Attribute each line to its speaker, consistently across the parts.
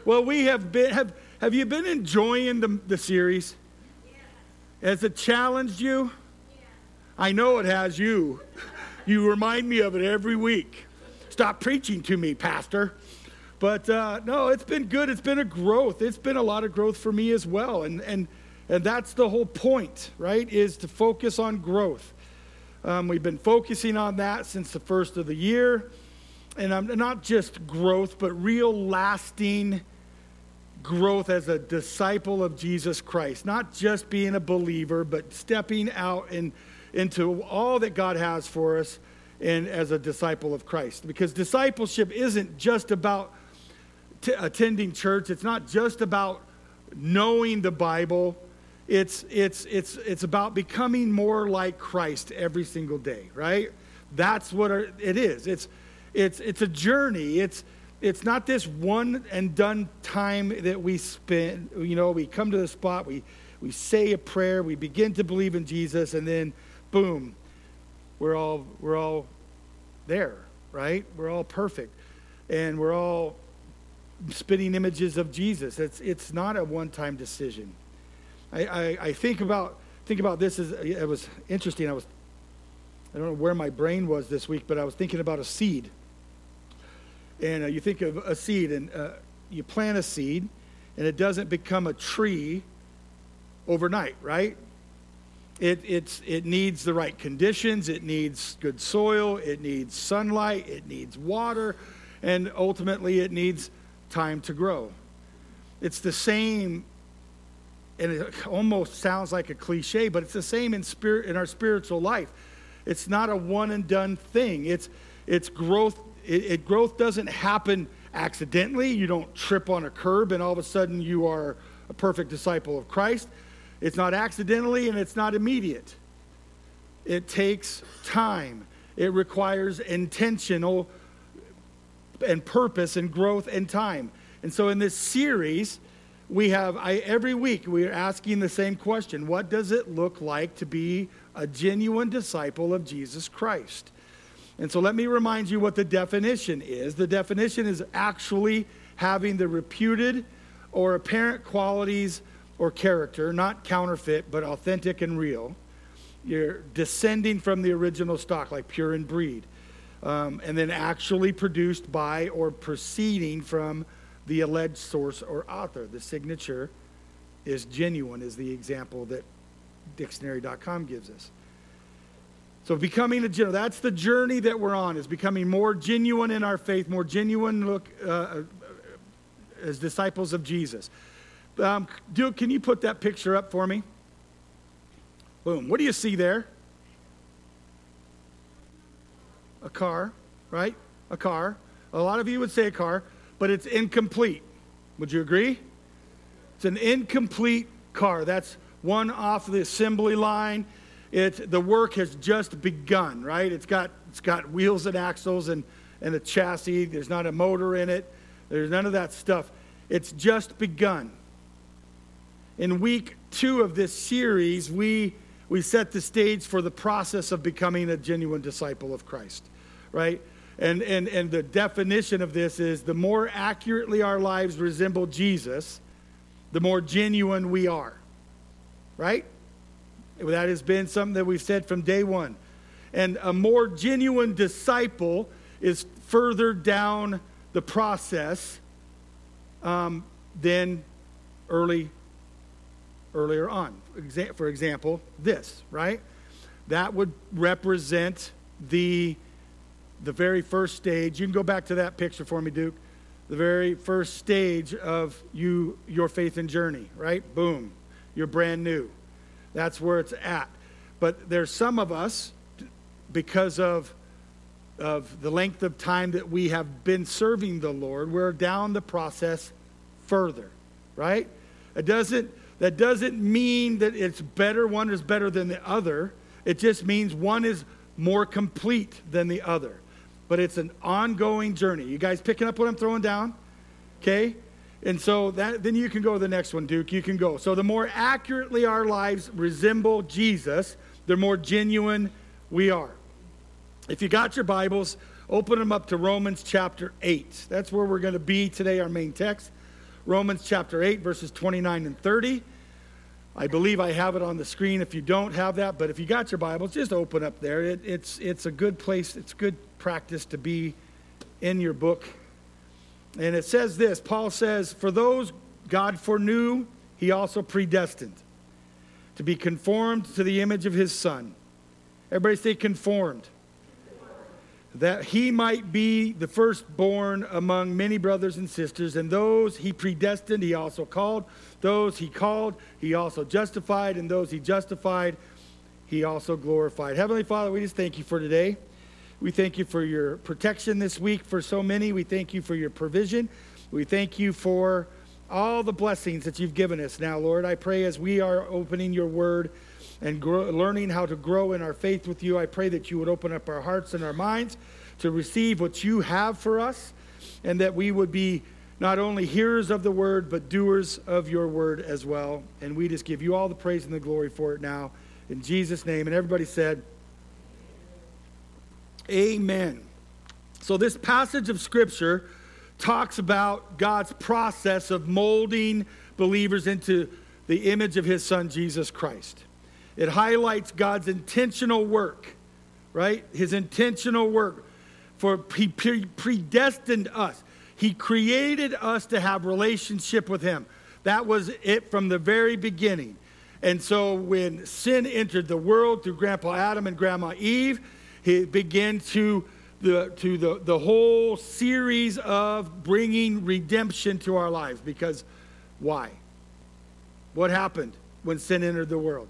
Speaker 1: Well, we have been, have you been enjoying the series? Has it challenged you? I know it has you. You remind me of it every week. Stop preaching to me, Pastor. But no, it's been good. It's been a growth. It's been a lot of growth for me as well. And that's the whole point, right, is to focus on growth. We've been focusing on that since the first of the year. And not just growth, but real lasting growth as a disciple of Jesus Christ. Not just being a believer, but stepping out into all that God has for us and as a disciple of Christ. Because discipleship isn't just about attending church. It's not just about knowing the Bible. It's about becoming more like Christ every single day, right? That's what it is. It's a journey. It's not this one and done time that we spend. We come to the spot, we say a prayer, we begin to believe in Jesus, and then boom, we're all there, right? We're all perfect, and we're all spitting images of Jesus. It's not a one-time decision. I think about this as it was interesting. I don't know where my brain was this week, but I was thinking about a seed. And you think of a seed, and you plant a seed, and it doesn't become a tree overnight, right? It needs the right conditions. It needs good soil. It needs sunlight. It needs water, and ultimately, it needs time to grow. It's the same, and it almost sounds like a cliche, but it's the same in our spiritual life. It's not a one and done thing. It's growth. Growth doesn't happen accidentally. You don't trip on a curb and all of a sudden you are a perfect disciple of Christ. It's not accidentally and it's not immediate. It takes time. It requires intentional and purpose and growth and time. And so in this series, every week we are asking the same question. What does it look like to be a genuine disciple of Jesus Christ? And so let me remind you what the definition is. The definition is actually having the reputed or apparent qualities or character, not counterfeit, but authentic and real. You're descending from the original stock, like pure in breed. And then actually produced by or proceeding from the alleged source or author. The signature is genuine, is the example that dictionary.com gives us. So becoming that's the journey that we're on, is becoming more genuine in our faith, more genuine as disciples of Jesus. Duke, can you put that picture up for me? Boom. What do you see there? A car, right? A car. A lot of you would say a car, but it's incomplete. Would you agree? It's an incomplete car. That's one off the assembly line. The work has just begun, right? It's got wheels and axles and a chassis. There's not a motor in it. There's none of that stuff. It's just begun. In week 2 of this series, we set the stage for the process of becoming a genuine disciple of Christ, right? And the definition of this is the more accurately our lives resemble Jesus, the more genuine we are, right? That has been something that we've said from day one. And a more genuine disciple is further down the process than earlier on. For example, this, right? That would represent the very first stage. You can go back to that picture for me, Duke. The very first stage of your faith and journey, right? Boom. You're brand new. That's where it's at. But there's some of us, because of the length of time that we have been serving the Lord, we're down the process further, right? That doesn't mean that it's better, one is better than the other. It just means one is more complete than the other. But it's an ongoing journey. You guys picking up what I'm throwing down? Okay? And so then you can go to the next one, Duke. You can go. So the more accurately our lives resemble Jesus, the more genuine we are. If you got your Bibles, open them up to Romans chapter 8. That's where we're going to be today, our main text. Romans chapter 8, verses 29 and 30. I believe I have it on the screen if you don't have that, but if you got your Bibles, just open up there. It's a good place, it's good practice to be in your book. And it says this, Paul says, for those God foreknew, he also predestined to be conformed to the image of his Son. Everybody say conformed. That he might be the firstborn among many brothers and sisters. And those he predestined, he also called. Those he called, he also justified. And those he justified, he also glorified. Heavenly Father, we just thank you for today. We thank you for your protection this week for so many. We thank you for your provision. We thank you for all the blessings that you've given us. Now, Lord, I pray as we are opening your word and learning how to grow in our faith with you, I pray that you would open up our hearts and our minds to receive what you have for us, and that we would be not only hearers of the word, but doers of your word as well. And we just give you all the praise and the glory for it now. In Jesus' name. And everybody said, amen. So this passage of Scripture talks about God's process of molding believers into the image of his Son, Jesus Christ. It highlights God's intentional work, right? His intentional work. For he predestined us. He created us to have relationship with him. That was it from the very beginning. And so when sin entered the world through Grandpa Adam and Grandma Eve, it began to the whole series of bringing redemption to our lives. Because why? What happened when sin entered the world?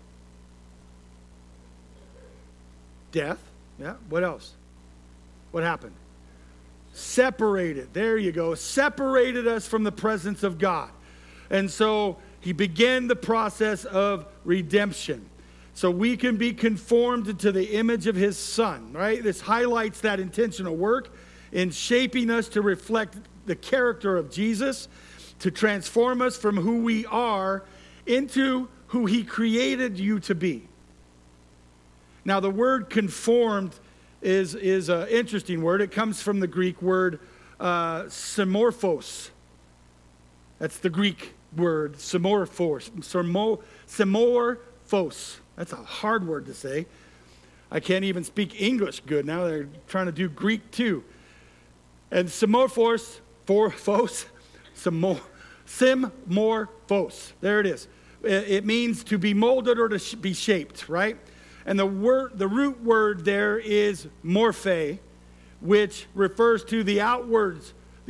Speaker 1: Death. Yeah. What else? What happened? Separated. There you go. Separated us from the presence of God. And so he began the process of redemption. So we can be conformed to the image of his Son, right? This highlights that intentional work in shaping us to reflect the character of Jesus, to transform us from who we are into who he created you to be. Now, the word conformed is an interesting word. It comes from the Greek word simorphos. That's the Greek word, simorphos. Simorphos. That's a hard word to say. I can't even speak English good now. They're trying to do Greek too. And simorphos, simorphos. There it is. It means to be molded or to be shaped, right? And the root word there is morphe, which refers to the outward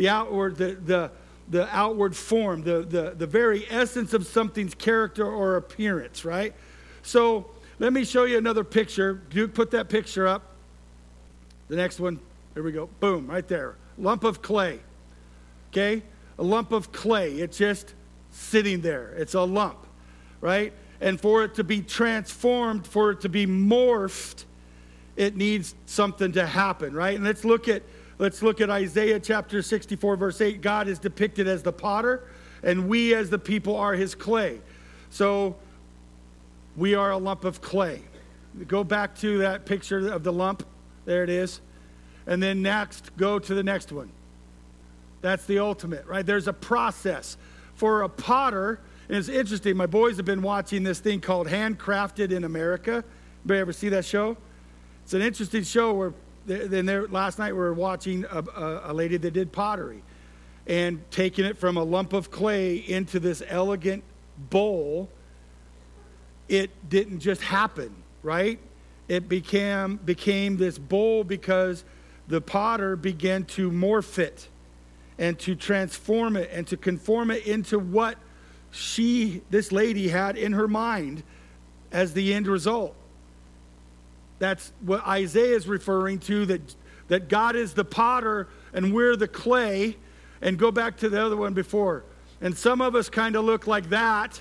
Speaker 1: form, the very essence of something's character or appearance, right? So let me show you another picture. Duke, put that picture up. The next one. There we go. Boom, right there. Lump of clay. Okay? A lump of clay. It's just sitting there. It's a lump, right? And for it to be transformed, for it to be morphed, it needs something to happen, right? And let's look at Isaiah chapter 64, verse 8. God is depicted as the potter, and we as the people are his clay. So we are a lump of clay. Go back to that picture of the lump. There it is. And then next, go to the next one. That's the ultimate, right? There's a process. For a potter, and it's interesting, my boys have been watching this thing called Handcrafted in America. Anybody ever see that show? It's an interesting show where last night we were watching a lady that did pottery and taking it from a lump of clay into this elegant bowl. It didn't just happen, right? It became this bowl because the potter began to morph it and to transform it and to conform it into what this lady had in her mind as the end result. That's what Isaiah is referring to, that God is the potter and we're the clay. And go back to the other one before. And some of us kind of look like that.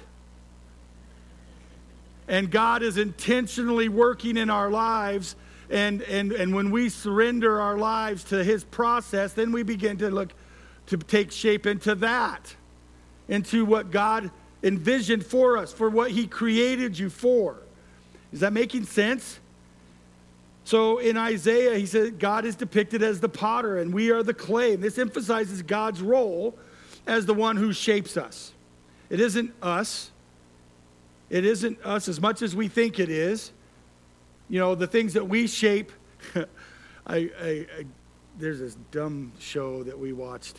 Speaker 1: And God is intentionally working in our lives. And when we surrender our lives to his process, then we begin to take shape into that. Into what God envisioned for us, for what he created you for. Is that making sense? So in Isaiah, he said God is depicted as the potter and we are the clay. And this emphasizes God's role as the one who shapes us. It isn't us. It isn't us as much as we think it is. You know, the things that we shape. There's this dumb show that we watched.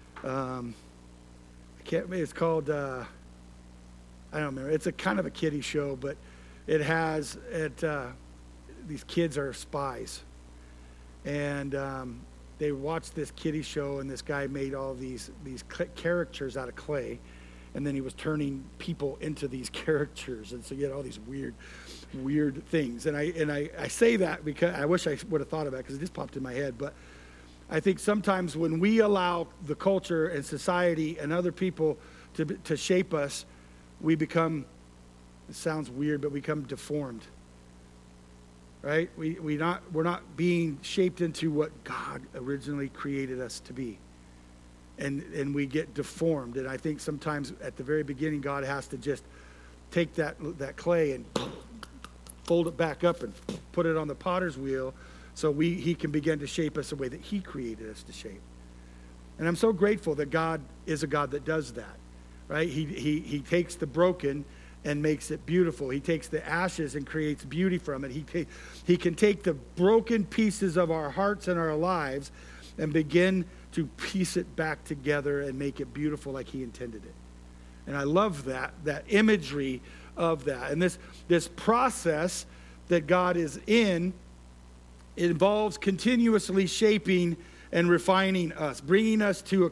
Speaker 1: It's called, I don't remember. It's a kind of a kiddie show, but it has, these kids are spies. And they watched this kiddie show, and this guy made all these characters out of clay. And then he was turning people into these characters. And so you had all these weird things. And I say that because I wish I would have thought of that because it just popped in my head. But I think sometimes when we allow the culture and society and other people to shape us, we become, it sounds weird, but we become deformed. Right? We're not being shaped into what God originally created us to be. And we get deformed. And I think sometimes at the very beginning, God has to just take that clay and fold it back up and put it on the potter's wheel so he can begin to shape us the way that he created us to shape. And I'm so grateful that God is a God that does that, right? He takes the broken and makes it beautiful. He takes the ashes and creates beauty from it. He can take the broken pieces of our hearts and our lives and begin to piece it back together and make it beautiful like he intended it. And I love that imagery of that. And this process that God is in, it involves continuously shaping and refining us, bringing us to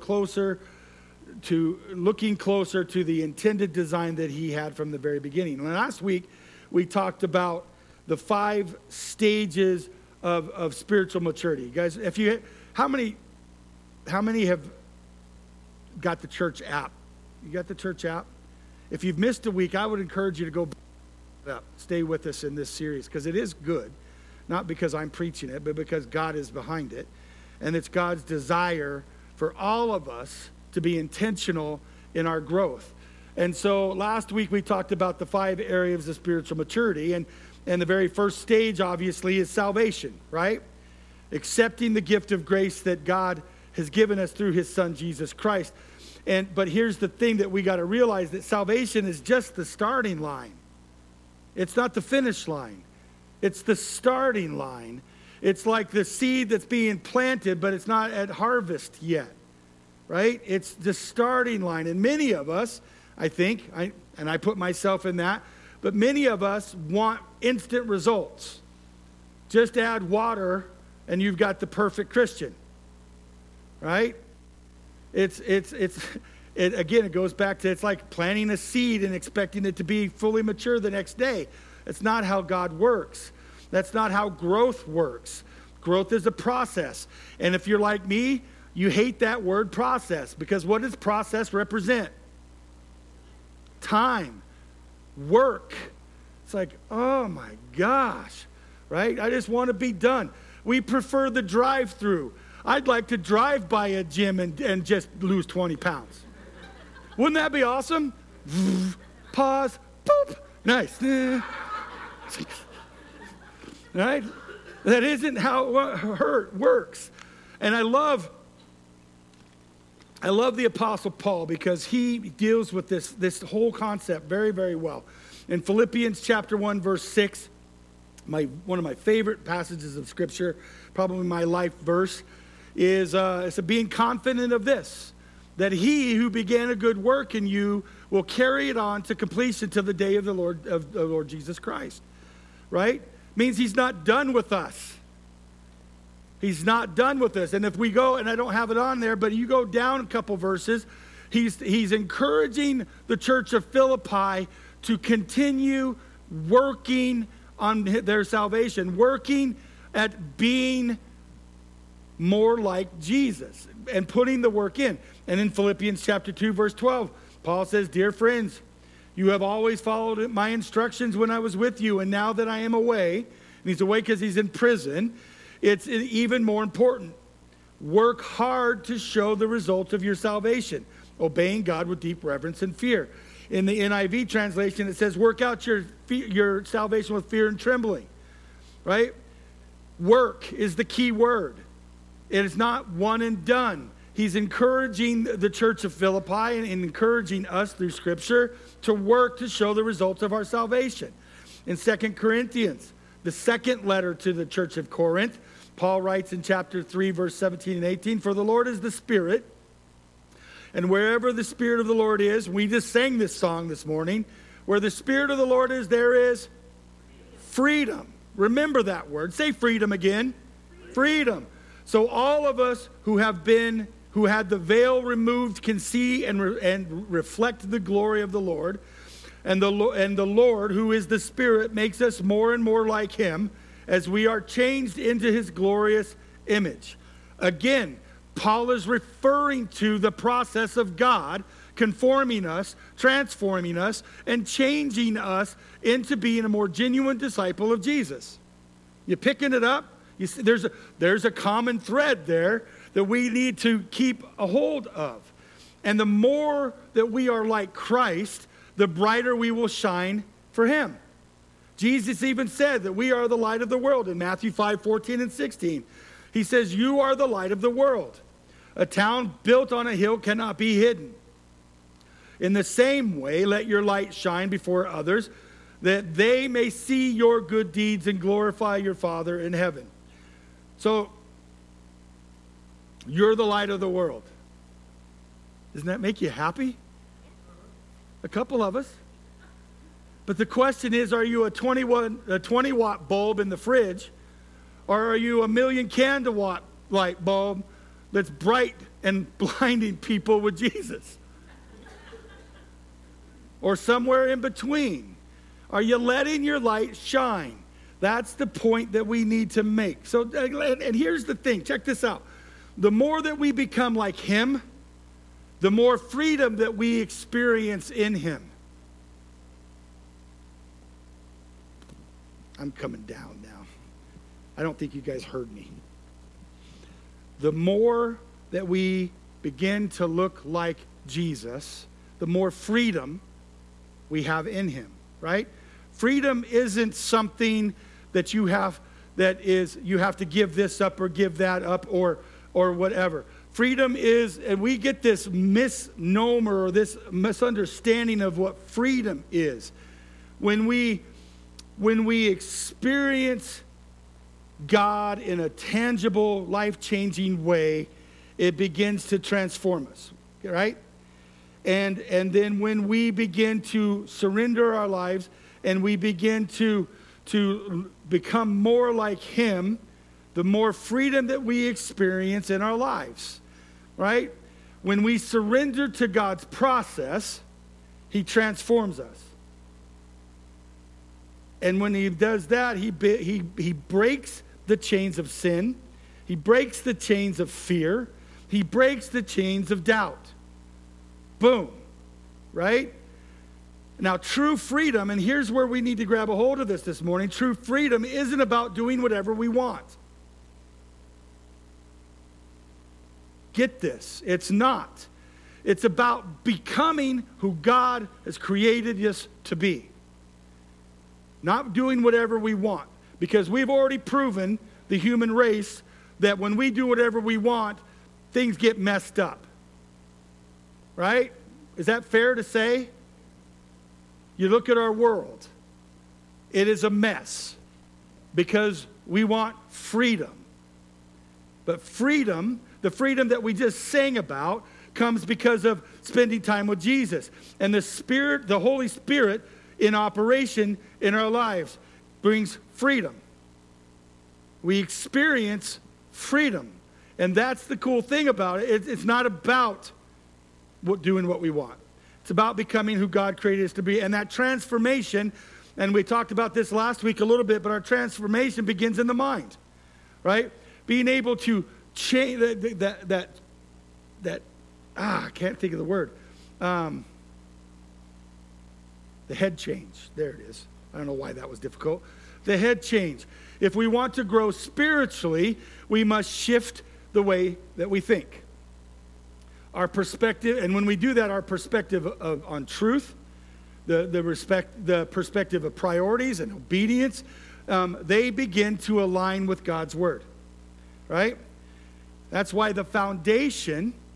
Speaker 1: looking closer to the intended design that he had from the very beginning. And last week, we talked about the 5 stages of spiritual maturity. Guys, how many have got the church app? You got the church app? If you've missed a week, I would encourage you to go up. Stay with us in this series because it is good. Not because I'm preaching it, but because God is behind it. And it's God's desire for all of us to be intentional in our growth. And so last week we talked about the 5 areas of spiritual maturity. And the very first stage, obviously, is salvation, right? Accepting the gift of grace that God has given us through his son, Jesus Christ. But here's the thing that we got to realize, that salvation is just the starting line. It's not the finish line. It's the starting line. It's like the seed that's being planted, but it's not at harvest yet, right? It's the starting line. And many of us, I think, and I put myself in that, but many of us want instant results. Just add water and you've got the perfect Christian, right? Again, it goes back to, it's like planting a seed and expecting it to be fully mature the next day. It's not how God works. That's not how growth works. Growth is a process. And if you're like me, you hate that word process, because what does process represent? Time, work. It's like, oh my gosh, right? I just want to be done. We prefer the drive-through. I'd like to drive by a gym and just lose 20 pounds. Wouldn't that be awesome? Pause, boop, nice. Right? That isn't how it works. And I love the Apostle Paul because he deals with this whole concept very, very well. In Philippians chapter 1, verse 6, one of my favorite passages of Scripture, probably my life verse, is being confident of this, that he who began a good work in you will carry it on to completion to the day of the Lord Jesus Christ. Right? Means he's not done with us. He's not done with us. And if we go, and I don't have it on there, but you go down a couple verses, he's encouraging the church of Philippi to continue working on their salvation, working at being more like Jesus and putting the work in. And in Philippians chapter 2, verse 12, Paul says, "Dear friends, you have always followed my instructions when I was with you, and now that I am away," and he's away because he's in prison, "it's even more important. Work hard to show the result of your salvation, obeying God with deep reverence and fear." In the NIV translation, it says, "Work out your salvation with fear and trembling." Right? Work is the key word. It is not one and done. he's encouraging the church of Philippi and encouraging us through Scripture to work to show the results of our salvation. In 2 Corinthians, the second letter to the church of Corinth, Paul writes in chapter 3, verse 17 and 18, "For the Lord is the Spirit, and wherever the Spirit of the Lord is," we just sang this song this morning, "where the Spirit of the Lord is, there is freedom." Remember that word. Say freedom again. Freedom. So all of us who had the veil removed can see and reflect the glory of the Lord. And the Lord, who is the Spirit, makes us more and more like him as we are changed into his glorious image. Again, Paul is referring to the process of God conforming us, transforming us, and changing us into being a more genuine disciple of Jesus. You picking it up? You see, there's a common thread there that we need to keep a hold of. And the more that we are like Christ, the brighter we will shine for him. Jesus even said that we are the light of the world in Matthew 5:14 and 16. He says, "You are the light of the world. A town built on a hill cannot be hidden. In the same way, let your light shine before others, that they may see your good deeds and glorify your Father in heaven." So, you're the light of the world. Doesn't that make you happy? A couple of us. But the question is, are you a 20 watt bulb in the fridge, or are you a million candle watt light bulb that's bright and blinding people with Jesus? Or somewhere in between? Are you letting your light shine? That's the point that we need to make. So, and here's the thing, check this out. The more that we become like him, the more freedom that we experience in him. I'm coming down now. I don't think you guys heard me. The more that we begin to look like Jesus, the more freedom we have in him, right? Freedom isn't something that you have to give this up or give that up or whatever. Freedom is, and we get this misnomer or this misunderstanding of what freedom is. When we experience God in a tangible, life-changing way, it begins to transform us, right? And then when we begin to surrender our lives and we begin to become more like him, the more freedom that we experience in our lives, right? When we surrender to God's process, he transforms us. And when he does that, he breaks the chains of sin. He breaks the chains of fear. He breaks the chains of doubt. Boom, right? Now, true freedom, and here's where we need to grab a hold of this morning. True freedom isn't about doing whatever we want. Get this. It's not. It's about becoming who God has created us to be. Not doing whatever we want. Because we've already proven, the human race, that when we do whatever we want, things get messed up. Right? Is that fair to say? You look at our world. It is a mess. Because we want freedom. But freedom, the freedom that we just sang about, comes because of spending time with Jesus. And the Spirit, the Holy Spirit, in operation in our lives brings freedom. We experience freedom. And that's the cool thing about it. It's not about doing what we want. It's about becoming who God created us to be. And that transformation, and we talked about this last week a little bit, but our transformation begins in the mind, right? Being able to change I can't think of the word. The head change. There it is. I don't know why that was difficult. The head change. If we want to grow spiritually, we must shift the way that we think. Our perspective, and when we do that, our perspective on truth, the perspective of priorities and obedience, they begin to align with God's word, right? That's why the foundation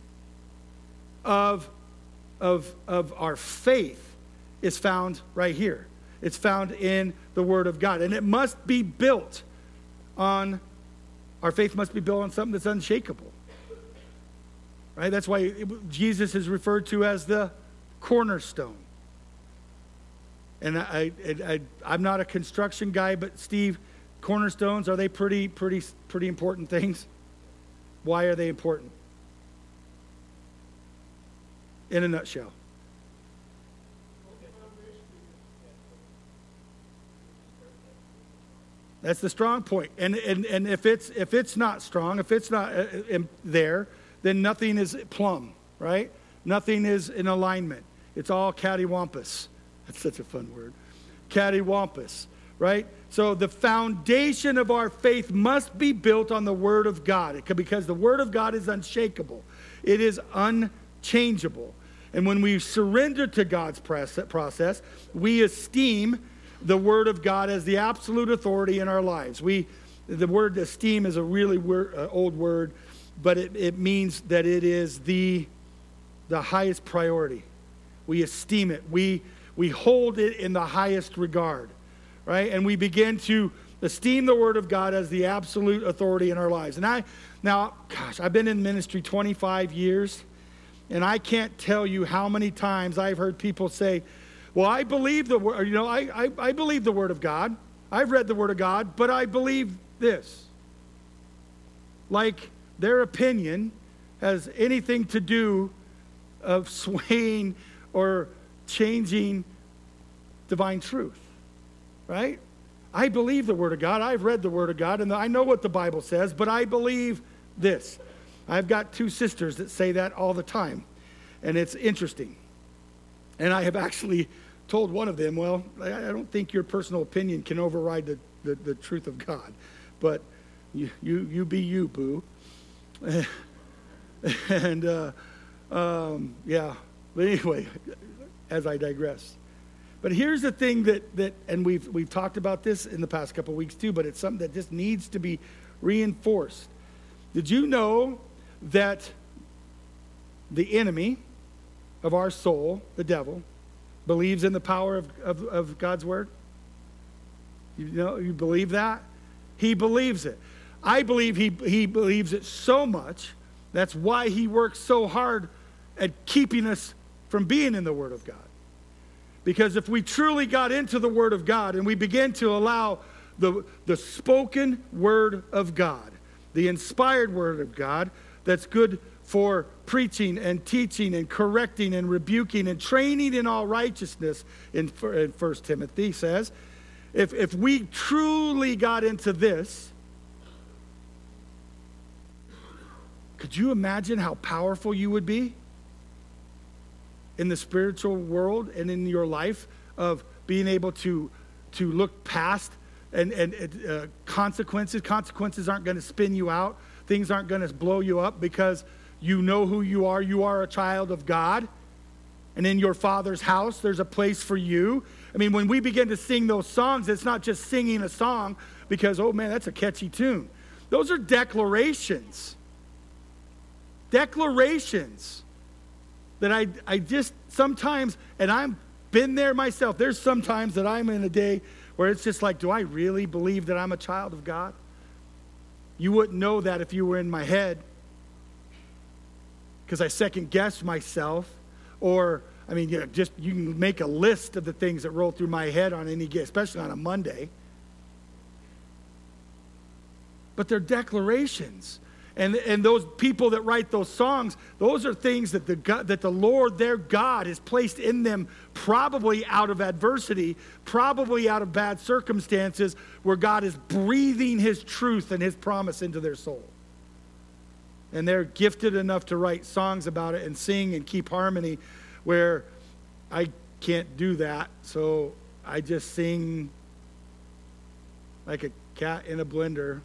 Speaker 1: of our faith is found right here. It's found in the Word of God. And it must be built on, our faith must be built on something that's unshakable. Right? That's why Jesus is referred to as the cornerstone. And I'm not a construction guy, but Steve, cornerstones, are they pretty important things? Why are they important? In a nutshell. That's the strong point. And if it's not strong, if it's not there, then nothing is plumb, right? Nothing is in alignment. It's all cattywampus. That's such a fun word. Cattywampus, right? So the foundation of our faith must be built on the Word of God, because the Word of God is unshakable. It is unchangeable. And when we surrender to God's process, we esteem the Word of God as the absolute authority in our lives. The word esteem is a really old word, but it means that it is the highest priority. We esteem it. We hold it in the highest regard, right? And we begin to esteem the Word of God as the absolute authority in our lives. And I've been in ministry 25 years, and I can't tell you how many times I've heard people say, well, I believe the word, I believe the Word of God. I've read the Word of God, but I believe this. Like their opinion has anything to do of swaying or changing divine truth, right? I believe the Word of God. I've read the Word of God, and I know what the Bible says, but I believe this. I've got two sisters that say that all the time, and it's interesting. And I have actually told one of them, well, I don't think your personal opinion can override the truth of God, but you be you, boo. And yeah, but anyway, as I digress. But here's the thing that and we've talked about this in the past couple of weeks too, but it's something that just needs to be reinforced. Did you know that the enemy of our soul, the devil, believes in the power of God's word? You believe that? He believes it. I believe he believes it so much, that's why he works so hard at keeping us from being in the Word of God. Because if we truly got into the Word of God and we begin to allow the spoken Word of God, the inspired Word of God that's good for preaching and teaching and correcting and rebuking and training in all righteousness, in 1 Timothy says, if we truly got into this, could you imagine how powerful you would be in the spiritual world and in your life of being able to look past and consequences? Consequences aren't going to spin you out. Things aren't going to blow you up because you know who you are. You are a child of God. And in your Father's house, there's a place for you. I mean, when we begin to sing those songs, it's not just singing a song because, oh man, that's a catchy tune. Those are declarations. Declarations that I just sometimes, and I've been there myself, there's sometimes that I'm in a day where it's just like, do I really believe that I'm a child of God? You wouldn't know that if you were in my head, because I second guess myself. Or, I mean, you can make a list of the things that roll through my head on any, especially on a Monday. But they're declarations. And those people that write those songs, those are things that the Lord, their God, has placed in them, probably out of adversity, probably out of bad circumstances, where God is breathing His truth and His promise into their soul. And they're gifted enough to write songs about it and sing and keep harmony, where I can't do that. So I just sing like a cat in a blender.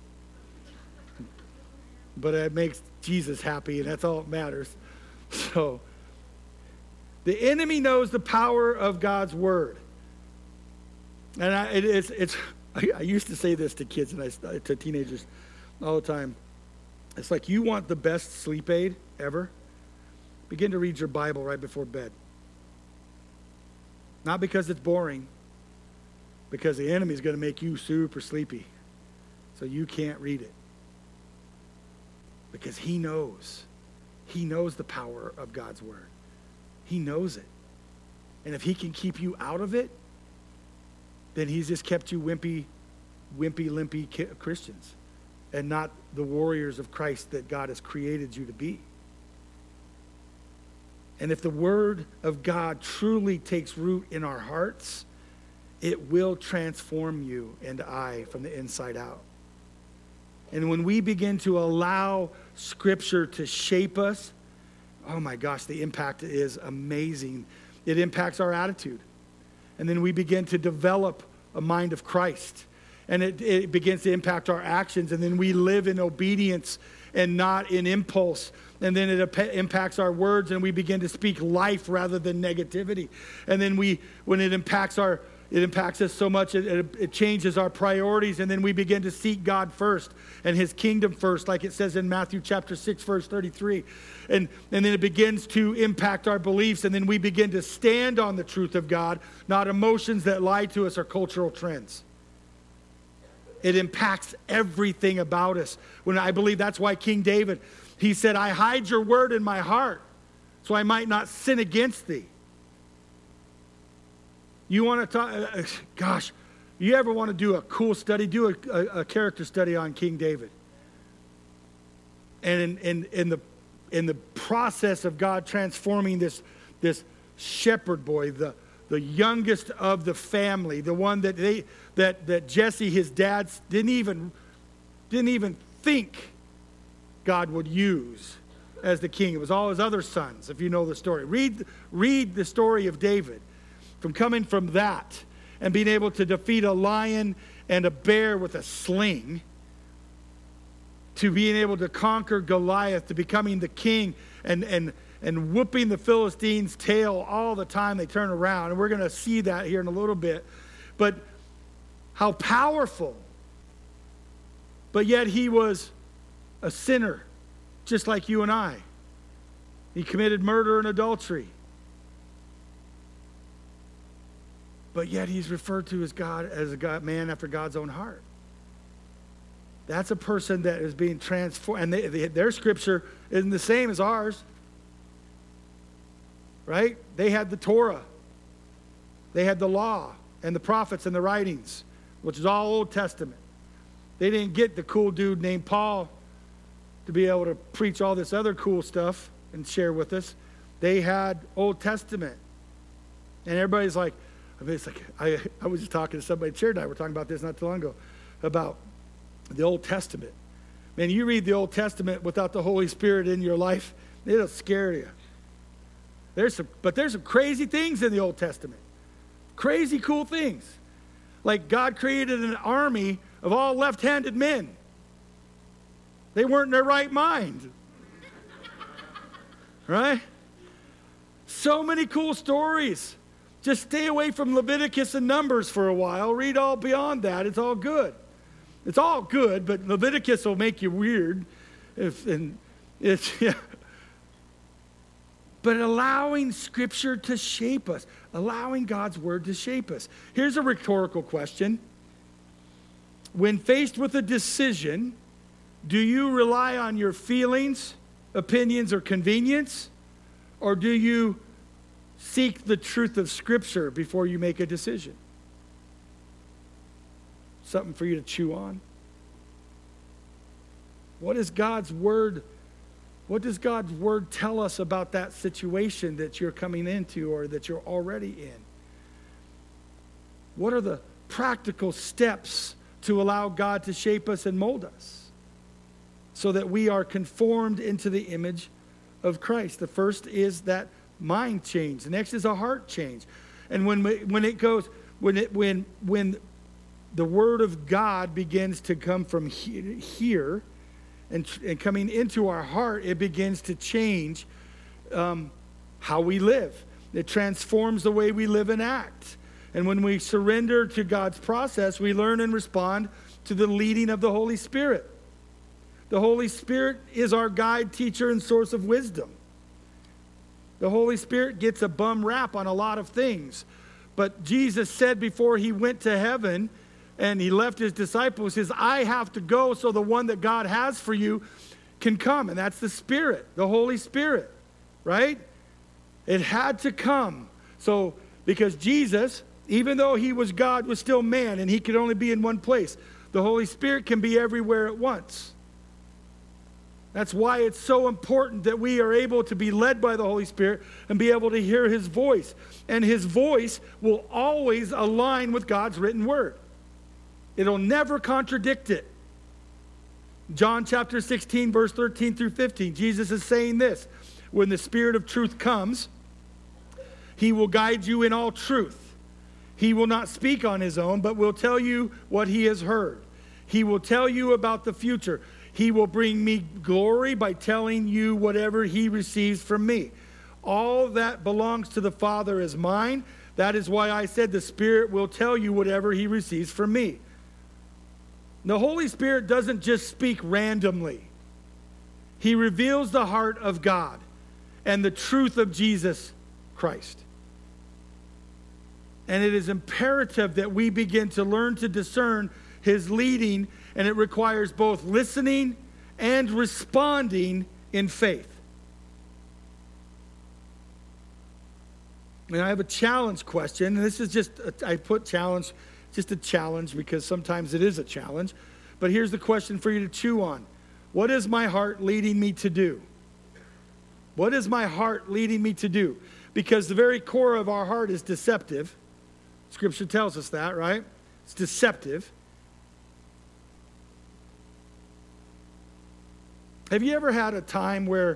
Speaker 1: But it makes Jesus happy, and that's all that matters. So the enemy knows the power of God's word. And I used to say this to kids and to teenagers all the time. It's like, you want the best sleep aid ever? begin to read your Bible right before bed. Not because it's boring, because the enemy's going to make you super sleepy, so you can't read it. Because he knows. He knows the power of God's word. He knows it. And if he can keep you out of it, then he's just kept you wimpy, limpy Christians and not the warriors of Christ that God has created you to be. And if the word of God truly takes root in our hearts, it will transform you and I from the inside out. And when we begin to allow Scripture to shape us, oh my gosh, the impact is amazing. It impacts our attitude. And then we begin to develop a mind of Christ. And it begins to impact our actions. And then we live in obedience and not in impulse. And then it impacts our words, and we begin to speak life rather than negativity. And then when it impacts us so much, it changes our priorities, and then we begin to seek God first and his kingdom first, like it says in Matthew chapter 6, verse 33. And then it begins to impact our beliefs, and then we begin to stand on the truth of God, not emotions that lie to us or cultural trends. It impacts everything about us. When I believe that's why King David, he said, I hide your word in my heart so I might not sin against thee. You want to talk, gosh, you ever want to do a cool study? Do a character study on King David. And in the process of God transforming this shepherd boy, the youngest of the family, the one that Jesse, his dad, didn't even think God would use as the king. It was all his other sons, if you know the story. Read the story of David. From coming from that and being able to defeat a lion and a bear with a sling, to being able to conquer Goliath, to becoming the king and whooping the Philistines' tail all the time they turn around. And we're going to see that here in a little bit. But how powerful. But yet he was a sinner, just like you and I. He committed murder and adultery. But yet he's referred to as a man after God's own heart. That's a person that is being transformed. And their scripture isn't the same as ours. Right? They had the Torah. They had the law and the prophets and the writings, which is all Old Testament. They didn't get the cool dude named Paul to be able to preach all this other cool stuff and share with us. They had Old Testament. And everybody's like, it's like I was just talking to somebody at church, and I were talking about this not too long ago, about the Old Testament. Man, you read the Old Testament without the Holy Spirit in your life, it'll scare you. There's some crazy things in the Old Testament. Crazy cool things. Like God created an army of all left-handed men. They weren't in their right mind. Right? So many cool stories. Just stay away from Leviticus and Numbers for a while. Read all beyond that. It's all good. It's all good, but Leviticus will make you weird. Yeah. But allowing Scripture to shape us. Allowing God's Word to shape us. Here's a rhetorical question. When faced with a decision, do you rely on your feelings, opinions, or convenience? Or do you seek the truth of Scripture before you make a decision? Something for you to chew on. What does God's Word tell us about that situation that you're coming into or that you're already in? What are the practical steps to allow God to shape us and mold us so that we are conformed into the image of Christ? The first is that mind change. The next is a heart change. And when the Word of God begins to come from here and coming into our heart, it begins to change how we live. It transforms the way we live and act. And when we surrender to God's process, we learn and respond to the leading of the Holy Spirit. The Holy Spirit is our guide, teacher, and source of wisdom. The Holy Spirit gets a bum rap on a lot of things. But Jesus said before he went to heaven and he left his disciples, he says, I have to go so the one that God has for you can come. And that's the Spirit, the Holy Spirit, right? It had to come. So, because Jesus, even though he was God, was still man, and he could only be in one place. The Holy Spirit can be everywhere at once. That's why it's so important that we are able to be led by the Holy Spirit and be able to hear his voice. And his voice will always align with God's written word. It'll never contradict it. John chapter 16, verse 13 through 15, Jesus is saying this: when the Spirit of truth comes, he will guide you in all truth. He will not speak on his own, but will tell you what he has heard. He will tell you about the future. He will bring me glory by telling you whatever he receives from me. All that belongs to the Father is mine. That is why I said the Spirit will tell you whatever he receives from me. The Holy Spirit doesn't just speak randomly. He reveals the heart of God and the truth of Jesus Christ. And it is imperative that we begin to learn to discern his leading, and it requires both listening and responding in faith. And I have a challenge question, and this is just, I put challenge, just a challenge because sometimes it is a challenge. But here's the question for you to chew on. What is my heart leading me to do? What is my heart leading me to do? Because the very core of our heart is deceptive. Scripture tells us that, right? It's deceptive. Have you ever had a time where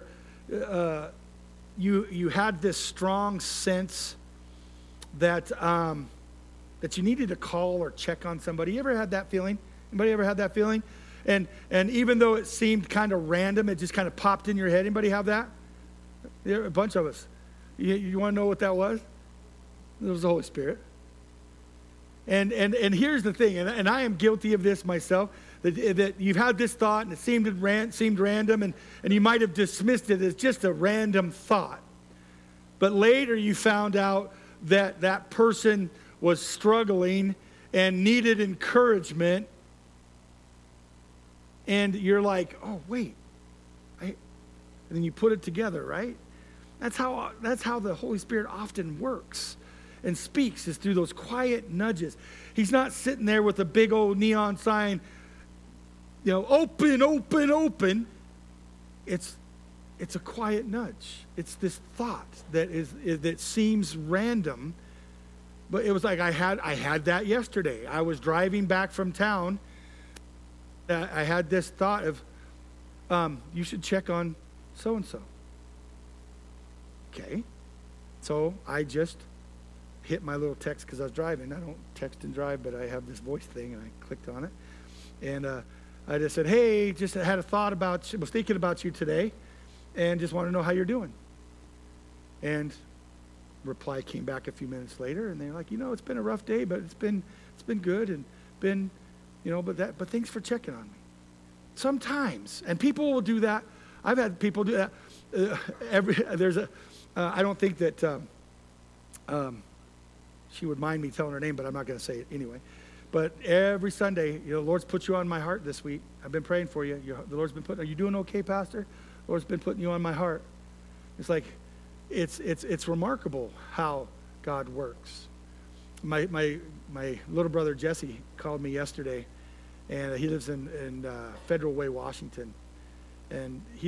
Speaker 1: you had this strong sense that that you needed to call or check on somebody? You ever had that feeling? Anybody ever had that feeling? And even though it seemed kind of random, it just kind of popped in your head. Anybody have that? Yeah, a bunch of us. You want to know what that was? It was the Holy Spirit. And here's the thing, and I am guilty of this myself, that you've had this thought and it seemed random, and you might have dismissed it as just a random thought. But later you found out that that person was struggling and needed encouragement, and you're like, oh, wait. And then you put it together, right? That's how the Holy Spirit often works and speaks, is through those quiet nudges. He's not sitting there with a big old neon sign, open, open, open. It's a quiet nudge. It's this thought that seems random, but it was like I had that yesterday. I was driving back from town. I had this thought of, you should check on so-and-so. Okay. So I just hit my little text because I was driving. I don't text and drive, but I have this voice thing, and I clicked on it. And I just said, hey, just had a thought about you, was thinking about you today, and just want to know how you're doing. And reply came back a few minutes later, and they're like, it's been a rough day, but it's been good, and been, but thanks for checking on me. Sometimes, and people will do that. I've had people do that. I don't think that she would mind me telling her name, but I'm not going to say it anyway. But every Sunday, the Lord's put you on my heart this week. I've been praying for you. The Lord's been putting, are you doing okay, Pastor? The Lord's been putting you on my heart. It's like, it's remarkable how God works. My little brother Jesse called me yesterday, and he lives in Federal Way, Washington. And he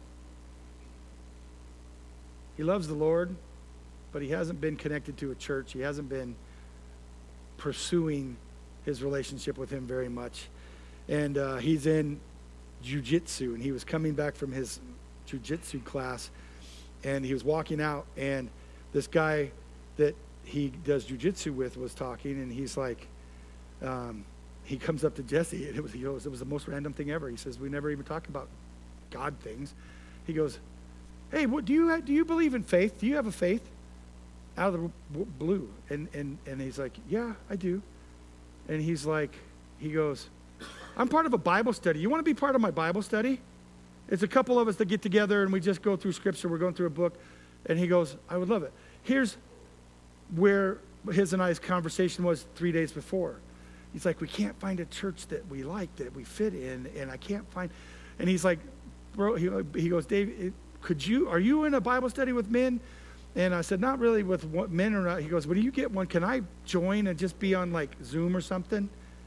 Speaker 1: loves the Lord, but he hasn't been connected to a church. He hasn't been pursuing his relationship with him very much. And he's in jiu-jitsu, and he was coming back from his jiu-jitsu class, and he was walking out, and this guy that he does jiu-jitsu with was talking, and he's like, he comes up to Jesse, and it was the most random thing ever. He says, we never even talk about God things. He goes, hey, what do you believe in faith? Do you have a faith? Out of the blue. And he's like, yeah, I do. And he goes, I'm part of a Bible study. You want to be part of my Bible study? It's a couple of us that get together and we just go through scripture. We're going through a book. And he goes, I would love it. Here's where his and I's conversation was 3 days before. He's like, we can't find a church that we like, that we fit in, and I can't find. And he's like, bro, he goes, Dave, are you in a Bible study with men? And I said, not really with men or not. He goes, well, do you get one? Can I join and just be on like Zoom or something?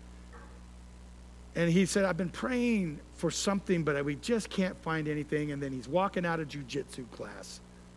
Speaker 1: And he said, I've been praying for something, but we just can't find anything. And then he's walking out of jiu-jitsu class.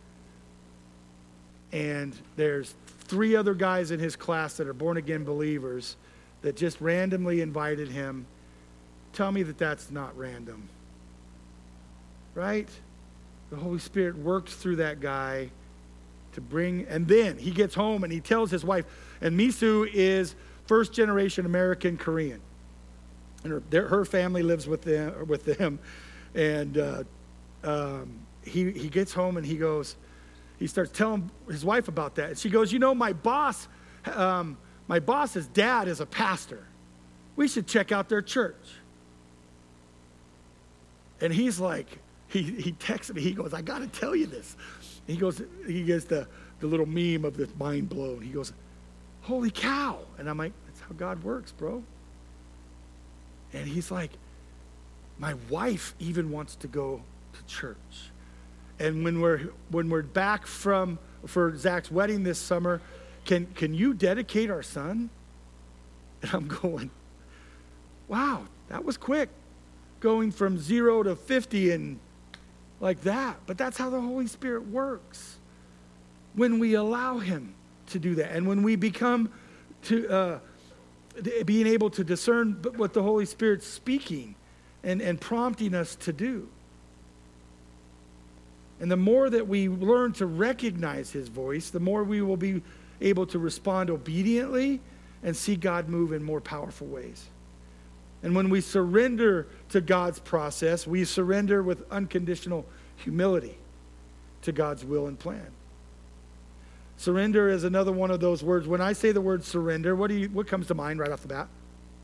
Speaker 1: And there's 3 other guys in his class that are born-again believers that just randomly invited him. Tell me that that's not random. Right? The Holy Spirit worked through that guy to bring, and then he gets home and he tells his wife, and Misu is first-generation American Korean. And her family lives with them. And he gets home and he starts telling his wife about that. And she goes, my boss's dad is a pastor. We should check out their church. And he's like, he texted me, he goes, I got to tell you this. He gets the little meme of the mind blown. He goes, holy cow. And I'm like, that's how God works, bro. And he's like, my wife even wants to go to church. And when we're back for Zach's wedding this summer, can you dedicate our son? And I'm going, wow, that was quick. Going from 0 to 50 and like that. But that's how the Holy Spirit works. When we allow him to do that. And when we become being able to discern what the Holy Spirit's speaking and prompting us to do. And the more that we learn to recognize his voice, the more we will be able to respond obediently and see God move in more powerful ways. And when we surrender to God's process, we surrender with unconditional humility to God's will and plan. Surrender is another one of those words. When I say the word surrender, what comes to mind right off the bat?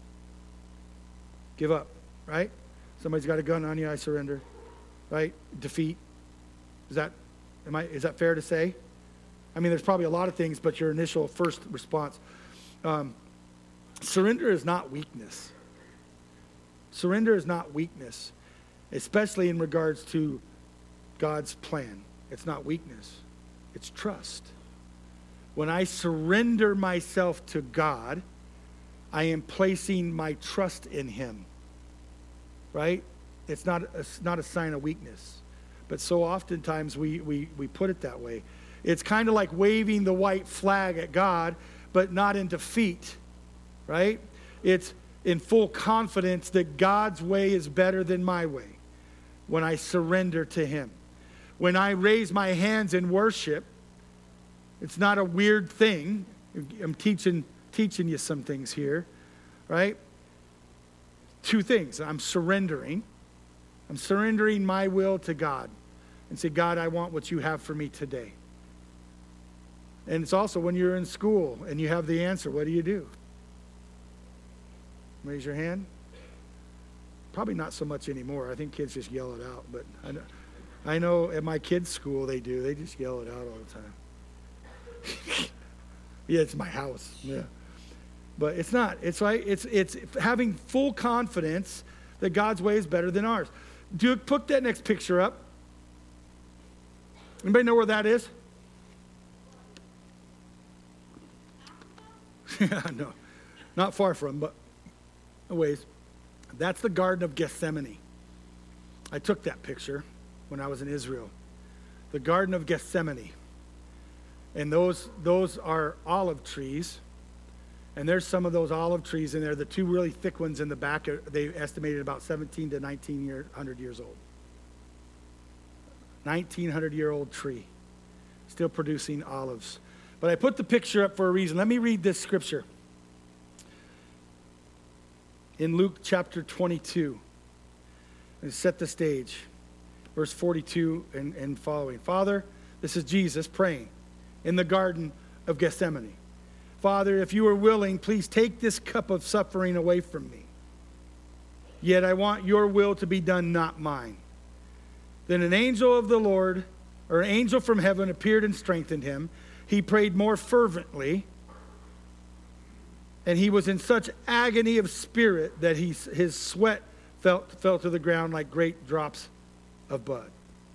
Speaker 1: Give up, right? Somebody's got a gun on you, I surrender, right? Defeat. Is that fair to say? I mean, there's probably a lot of things, but your initial first response. Surrender is not weakness. Surrender is not weakness, especially in regards to God's plan. It's not weakness. It's trust. When I surrender myself to God, I am placing my trust in him. Right? It's not a sign of weakness. But so oftentimes we put it that way. It's kind of like waving the white flag at God, but not in defeat. Right? It's in full confidence that God's way is better than my way when I surrender to him. When I raise my hands in worship, it's not a weird thing. I'm teaching you some things here, right? 2 things. I'm surrendering my will to God and say, God, I want what you have for me today. And it's also when you're in school and you have the answer, what do? Raise your hand. Probably not so much anymore. I think kids just yell it out. But I know at my kids' school they do. They just yell it out all the time. Yeah, it's my house. Yeah. But it's not. It's right. It's having full confidence that God's way is better than ours. Duke, put that next picture up. Anybody know where that is? No, not far from, but a ways. That's the Garden of Gethsemane. I took that picture when I was in Israel. The Garden of Gethsemane. And those are olive trees. And there's some of those olive trees in there. The 2 really thick ones in the back, they estimated about 17 to 1900 years old. 1900-year-old tree. Still producing olives. But I put the picture up for a reason. Let me read this scripture. In Luke chapter 22. And set the stage. Verse 42 and following. Father, this is Jesus praying in the Garden of Gethsemane. Father, if you are willing, please take this cup of suffering away from me. Yet I want your will to be done, not mine. Then an angel of the Lord, or an angel from heaven appeared and strengthened him. He prayed more fervently, and he was in such agony of spirit that his sweat fell to the ground like great drops of blood.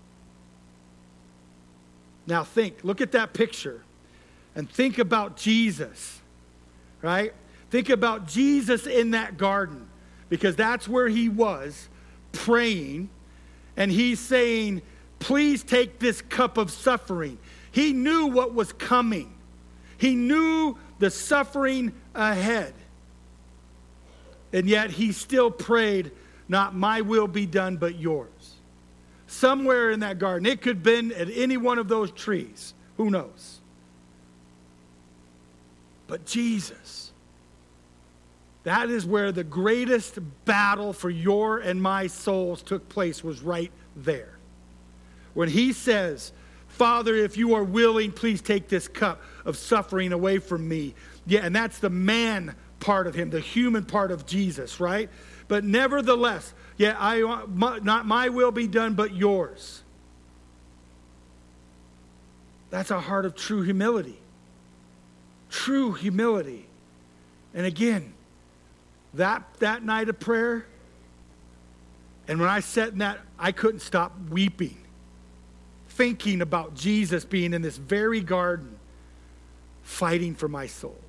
Speaker 1: Now look at that picture, and think about Jesus, right? Think about Jesus in that garden, because that's where he was praying, and he's saying, please take this cup of suffering. He knew what was coming. He knew the suffering ahead. And yet he still prayed, not my will be done, but yours. Somewhere in that garden. It could have been at any one of those trees. Who knows? But Jesus, that is where the greatest battle for your and my souls took place, was right there. When he says, Father, if you are willing, please take this cup of suffering away from me. Yeah, and that's the man part of him, the human part of Jesus, right? But nevertheless, not my will be done, but yours. That's a heart of true humility. True humility. And again, that night of prayer, and when I sat in that, I couldn't stop weeping, thinking about Jesus being in this very garden, fighting for my soul,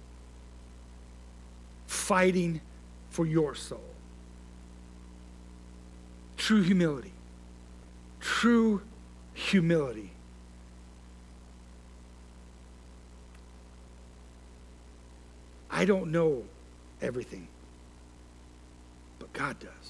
Speaker 1: fighting for your soul. True humility. True humility. I don't know everything, but God does.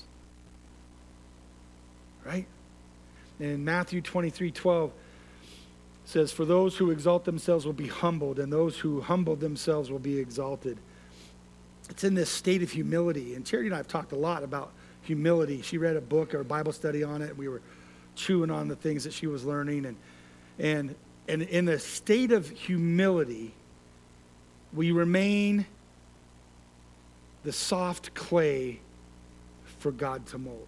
Speaker 1: Right? And in Matthew 23:12 says, for those who exalt themselves will be humbled, and those who humble themselves will be exalted. It's in this state of humility. And Charity and I have talked a lot about humility. She read a book or a Bible study on it. We were chewing on the things that she was learning. And in the state of humility, we remain the soft clay for God to mold.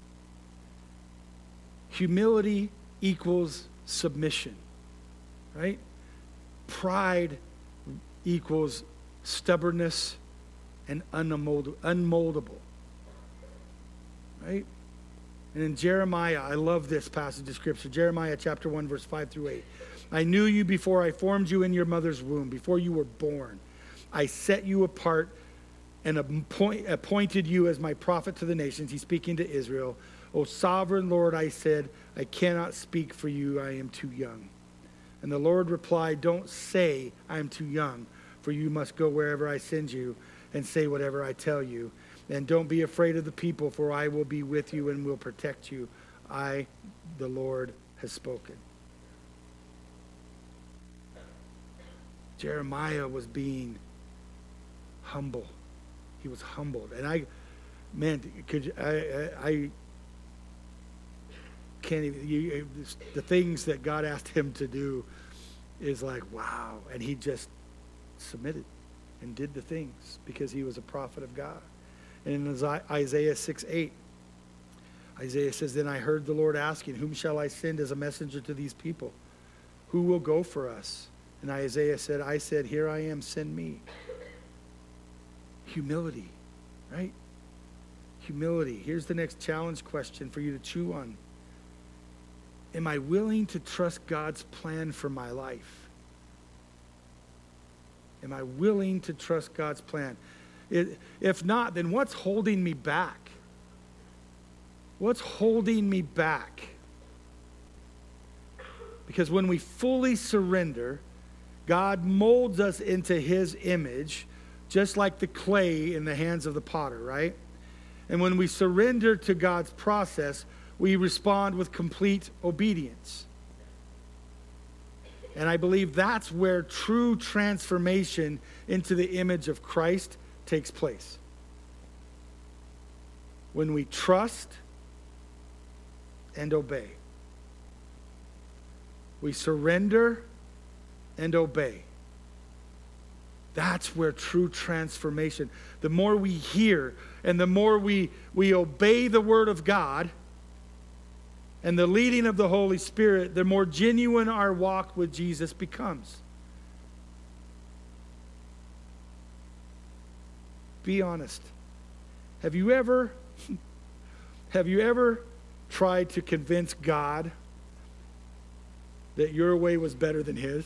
Speaker 1: Humility equals submission, right? Pride equals stubbornness and unmoldable, right? And in Jeremiah, I love this passage of Scripture. Jeremiah chapter 1, verse 5 through 8. I knew you before I formed you in your mother's womb, before you were born. I set you apart and appointed you as my prophet to the nations. He's speaking to Israel. O sovereign Lord, I said, I cannot speak for you. I am too young. And the Lord replied, don't say I am too young, for you must go wherever I send you and say whatever I tell you. And don't be afraid of the people, for I will be with you and will protect you. I, the Lord, has spoken. Jeremiah was being humble. He was humbled. And I can't even, the things that God asked him to do is like, wow. And he just submitted and did the things because he was a prophet of God. And in Isaiah 6:8, Isaiah says, then I heard the Lord asking, whom shall I send as a messenger to these people? Who will go for us? And Isaiah said, I said, here I am, send me. Humility, right? Humility. Here's the next challenge question for you to chew on. Am I willing to trust God's plan for my life? Am I willing to trust God's plan? If not, then what's holding me back? What's holding me back? Because when we fully surrender, God molds us into his image, just like the clay in the hands of the potter, right? And when we surrender to God's process, we respond with complete obedience. And I believe that's where true transformation into the image of Christ takes place. When we trust and obey. We surrender and obey. That's where true transformation, the more we hear and the more we obey the word of God, and the leading of the Holy Spirit, the more genuine our walk with Jesus becomes. Be honest. Have you ever tried to convince God that your way was better than his?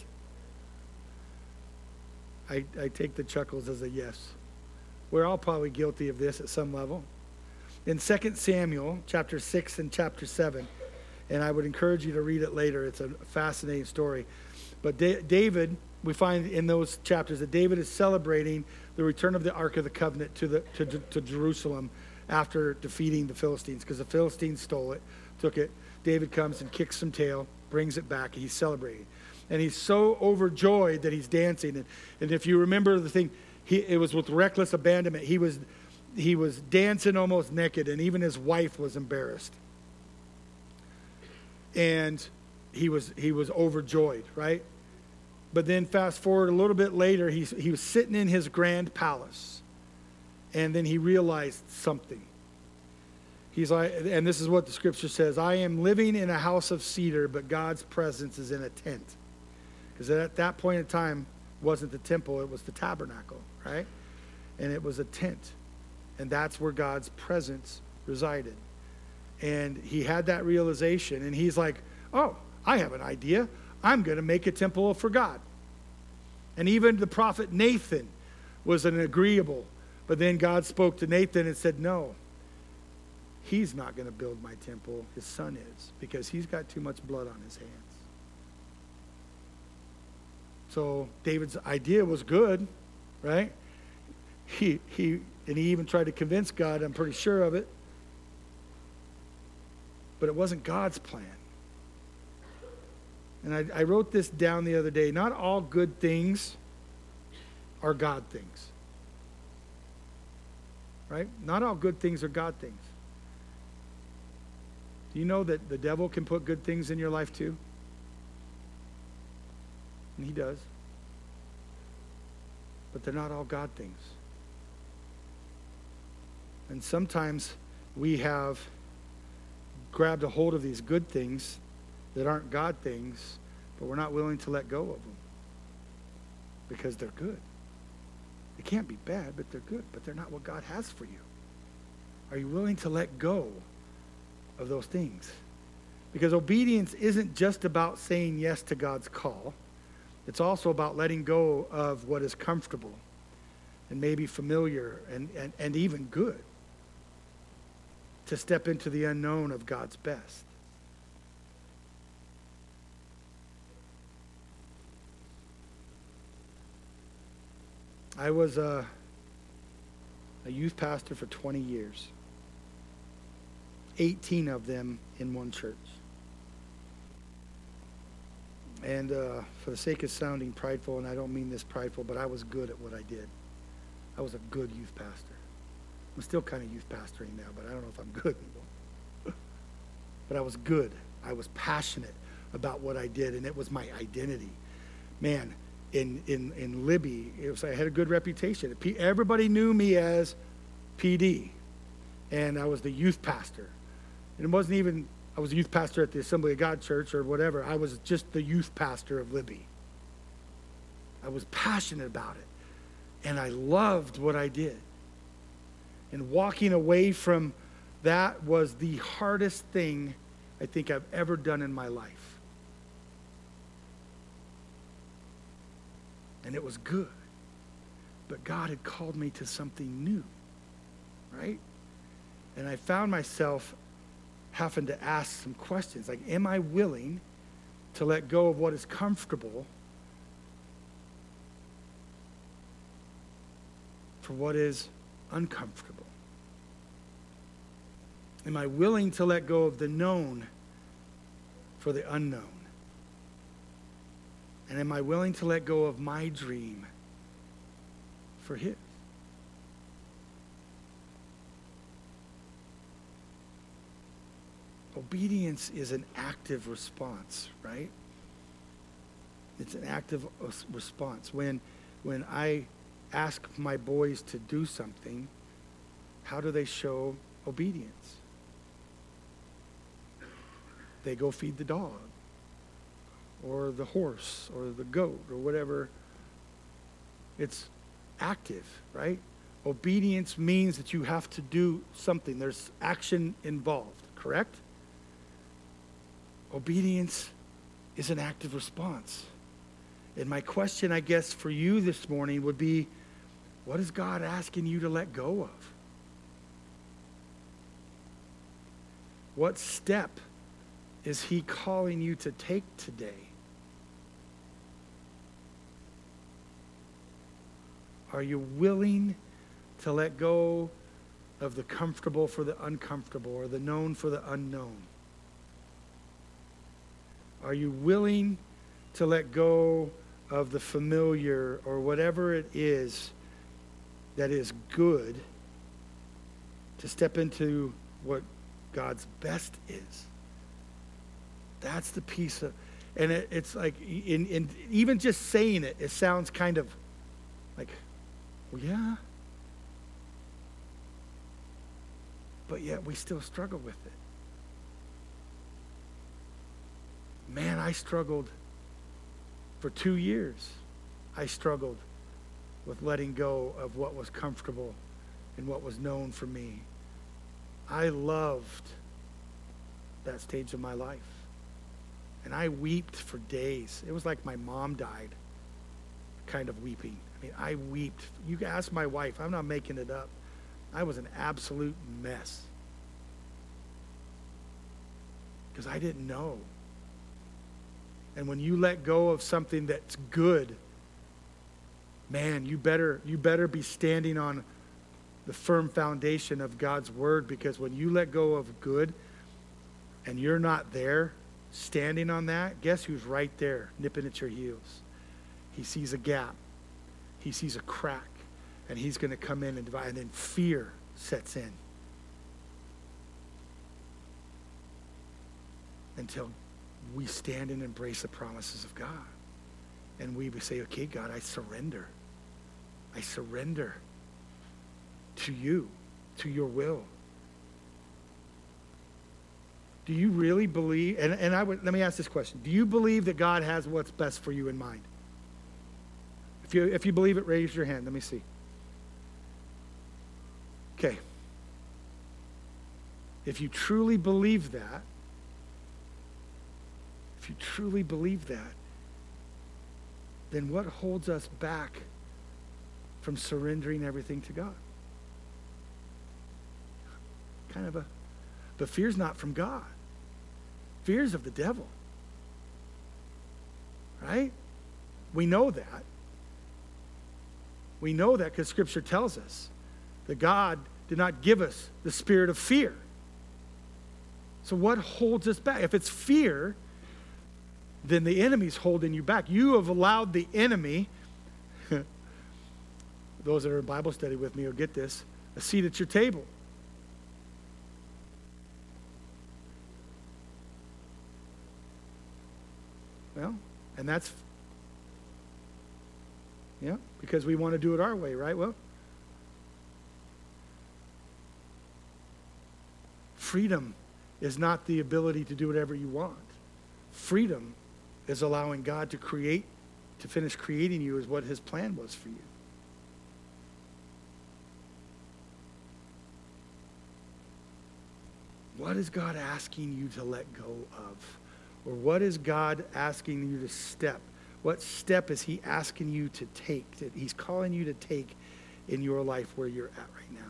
Speaker 1: I take the chuckles as a yes. We're all probably guilty of this at some level. In 2 Samuel, chapter 6 and chapter 7, and I would encourage you to read it later. It's a fascinating story. But David, we find in those chapters that David is celebrating the return of the Ark of the Covenant to Jerusalem after defeating the Philistines, because the Philistines stole it, took it. David comes and kicks some tail, brings it back, and he's celebrating. And he's so overjoyed that he's dancing. And if you remember the thing, it was with reckless abandonment. He was dancing almost naked, and even his wife was embarrassed. And he was overjoyed, right? But then fast forward a little bit later, he was sitting in his grand palace, and then he realized something. He's like, and this is what the scripture says: I am living in a house of cedar, but God's presence is in a tent. Because at that point in time, it wasn't the temple, it was the tabernacle, right? And it was a tent. And that's where God's presence resided. And he had that realization, and he's like, oh, I have an idea. I'm going to make a temple for God. And even the prophet Nathan was an agreeable. But then God spoke to Nathan and said, no, he's not going to build my temple. His son is, because he's got too much blood on his hands. So David's idea was good, right? He even tried to convince God, I'm pretty sure of it. But it wasn't God's plan. And I wrote this down the other day. Not all good things are God things. Right? Not all good things are God things. Do you know that the devil can put good things in your life too? And he does. But they're not all God things. And sometimes we have grabbed a hold of these good things that aren't God things, but we're not willing to let go of them because they're good. They can't be bad, but they're good, but they're not what God has for you. Are you willing to let go of those things? Because obedience isn't just about saying yes to God's call. It's also about letting go of what is comfortable and maybe familiar and even good, to step into the unknown of God's best. I was a youth pastor for 20 years, 18 of them in one church. And for the sake of sounding prideful, and I don't mean this prideful, but I was good at what I did. I was a good youth pastor. I'm still kind of youth pastoring now, but I don't know if I'm good anymore. But I was good. I was passionate about what I did, and it was my identity. Man, in Libby, I had a good reputation. Everybody knew me as PD, and I was the youth pastor. And it wasn't even, I was a youth pastor at the Assembly of God Church or whatever. I was just the youth pastor of Libby. I was passionate about it, and I loved what I did. And walking away from that was the hardest thing I think I've ever done in my life. And it was good. But God had called me to something new, right? And I found myself having to ask some questions. Like, am I willing to let go of what is comfortable for what is uncomfortable? Am I willing to let go of the known for the unknown? And am I willing to let go of my dream for his? Obedience is an active response, right? It's an active response. When I ask my boys to do something, how do they show obedience? they go feed the dog or the horse or the goat or whatever. It's active, right? Obedience means that you have to do something. There's action involved, correct? Obedience is an active response. And my question, I guess, for you this morning would be, what is God asking you to let go of? What step is he calling you to take today? Are you willing to let go of the comfortable for the uncomfortable or the known for the unknown? Are you willing to let go of the familiar or whatever it is that is good to step into what God's best is? That's the piece of, and it's like, in even just saying it, it sounds kind of like, well, yeah. But yet we still struggle with it. Man, I struggled for 2 years. I struggled with letting go of what was comfortable and what was known for me. I loved that stage of my life. And I wept for days. It was like my mom died, kind of weeping. I mean, I wept. You can ask my wife. I'm not making it up. I was an absolute mess. Because I didn't know. And when you let go of something that's good, man, you better be standing on the firm foundation of God's word, because when you let go of good and you're not there standing on that, guess who's right there nipping at your heels? He sees a gap. He sees a crack, and he's going to come in and divide, and then fear sets in. Until we stand and embrace the promises of God. And we say, okay, God, I surrender. I surrender to you, to your will. Do you really believe, let me ask this question. Do you believe that God has what's best for you in mind? If you believe it, raise your hand. Let me see. Okay. If you truly believe that, then what holds us back from surrendering everything to God? But fear's not from God. Fear's of the devil. Right? We know that. We know that because Scripture tells us that God did not give us the spirit of fear. So what holds us back? If it's fear, then the enemy's holding you back. You have allowed the enemy, those that are in Bible study with me will get this, a seat at your table. Well, and that's, because we want to do it our way, right? Well, freedom is not the ability to do whatever you want. Freedom is allowing God to finish creating you as what his plan was for you. What is God asking you to let go of? Or what is God asking you to step? What step is he asking you to take, that he's calling you to take in your life where you're at right now?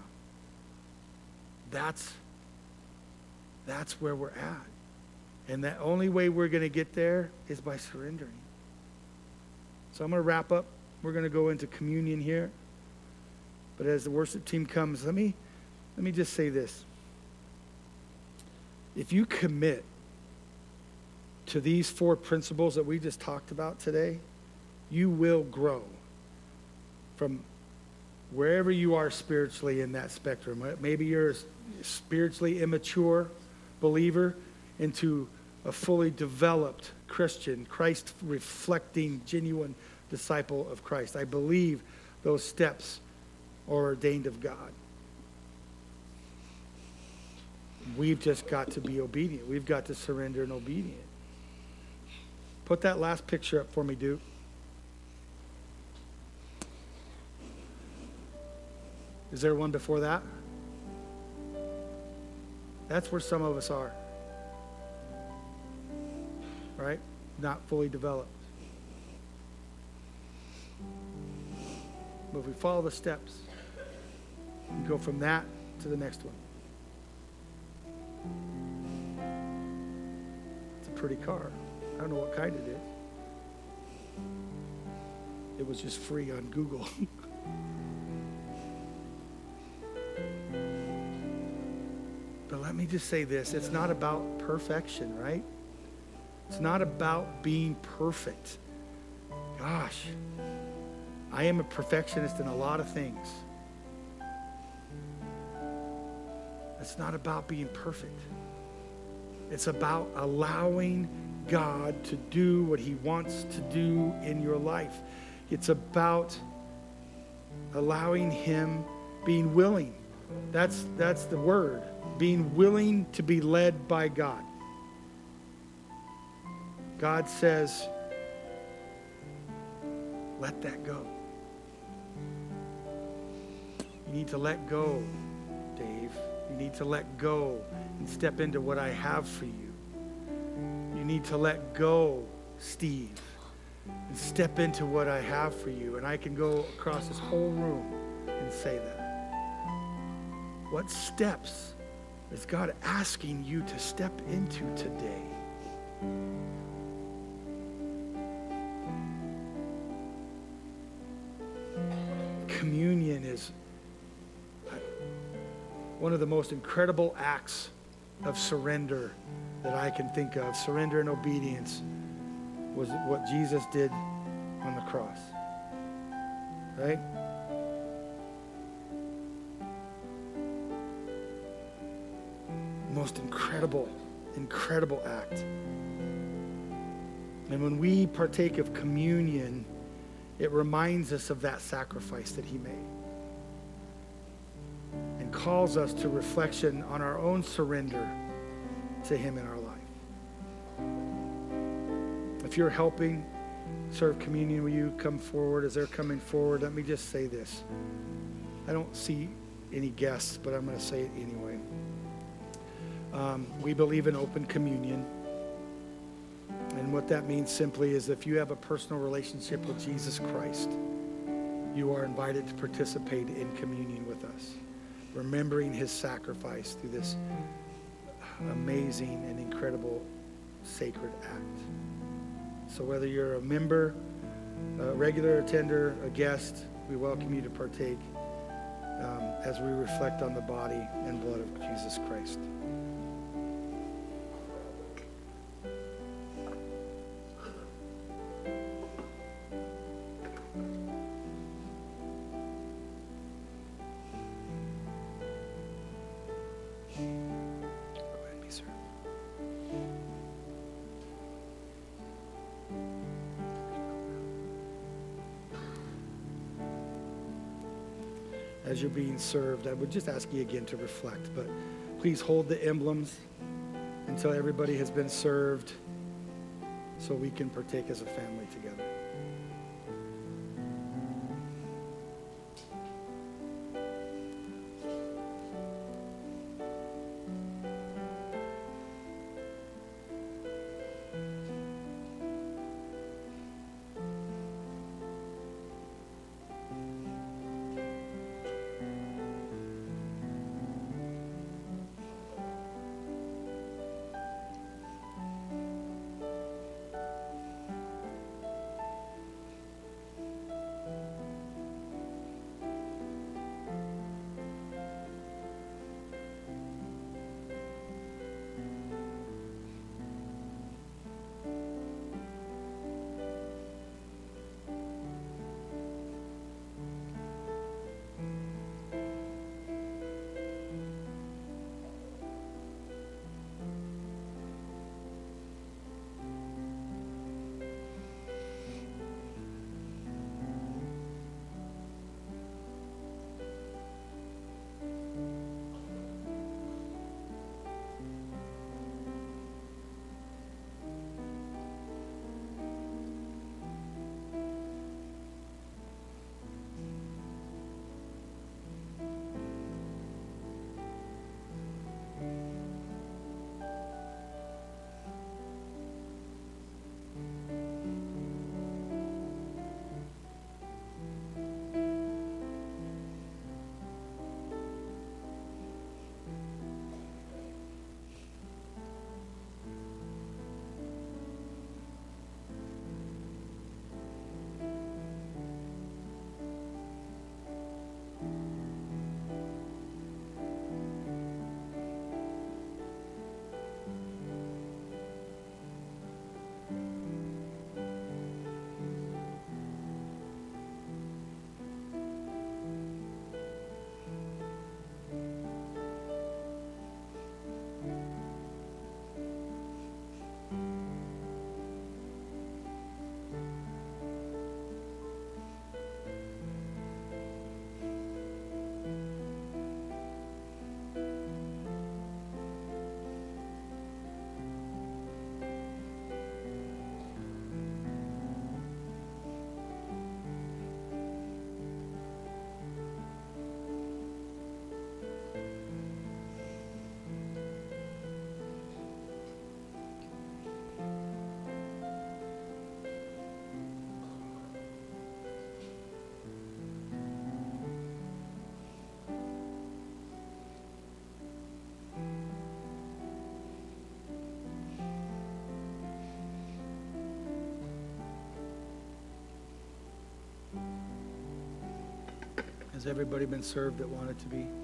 Speaker 1: That's where we're at. And the only way we're going to get there is by surrendering. So I'm going to wrap up. We're going to go into communion here. But as the worship team comes, let me just say this. If you commit to these 4 principles that we just talked about today, you will grow from wherever you are spiritually in that spectrum. Maybe you're a spiritually immature believer into a fully developed Christian, Christ-reflecting, genuine disciple of Christ. I believe those steps are ordained of God. We've just got to be obedient. We've got to surrender and obedient. Put that last picture up for me, Duke. Is there one before that? That's where some of us are. Right? Not fully developed. But if we follow the steps, we go from that to the next one. It's a pretty car. I don't know what kind it is. It was just free on Google. But let me just say this. It's not about perfection, right? It's not about being perfect. Gosh, I am a perfectionist in a lot of things. It's not about being perfect. It's about allowing God to do what he wants to do in your life. It's about allowing him, being willing. That's the word. Being willing to be led by God. God says, let that go. You need to let go, Dave. You need to let go and step into what I have for you. You need to let go, Steve, and step into what I have for you. And I can go across this whole room and say that. What steps is God asking you to step into today? Communion is one of the most incredible acts of surrender that I can think of. Surrender and obedience was what Jesus did on the cross. Right? Most incredible act. And when we partake of communion, it reminds us of that sacrifice that he made and calls us to reflection on our own surrender to him in our life. If you're helping serve communion, will you come forward? As they're coming forward, let me just say this. I don't see any guests, but I'm going to say it anyway. We believe in open communion. And what that means simply is if you have a personal relationship with Jesus Christ, you are invited to participate in communion with us, remembering his sacrifice through this amazing and incredible sacred act. So whether you're a member, a regular attender, a guest, we welcome you to partake as we reflect on the body and blood of Jesus Christ. As you're being served, I would just ask you again to reflect, but please hold the emblems until everybody has been served so we can partake as a family together. Has everybody been served that wanted to be?